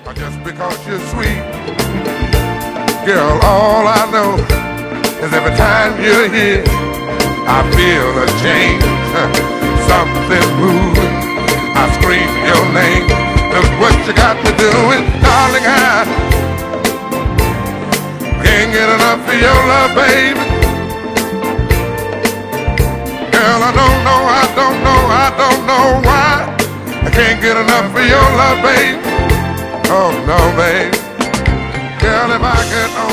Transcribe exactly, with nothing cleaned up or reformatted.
or just because you're sweet. Girl, all I know is every time you're here, I feel a change, something moving. I scream your name. Look what you got to do, and darling, I can't get enough of your love, baby. Girl, I don't know, I don't know, I don't know why I can't get enough of your love, baby. Oh no, baby. Girl, if I could